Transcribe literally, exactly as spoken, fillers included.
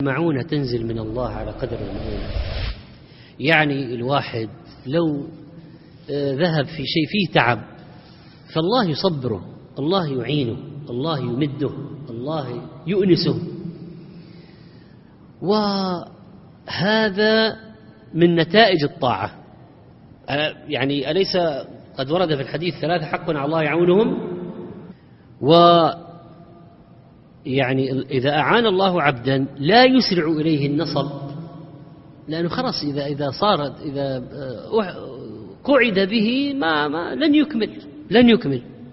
المعونة تنزل من الله على قدر المعونة. يعني الواحد لو ذهب في شيء فيه تعب فالله يصبره، الله يعينه، الله يمده، الله يؤنسه، وهذا من نتائج الطاعة. يعني أليس قد ورد في الحديث ثلاثة حق على الله يعونهم؟ و يعني إذا أعان الله عبدا لا يسرع إليه النصب، لأنه خلاص إذا إذا صارت إذا قعد به ما, ما لن يكمل لن يكمل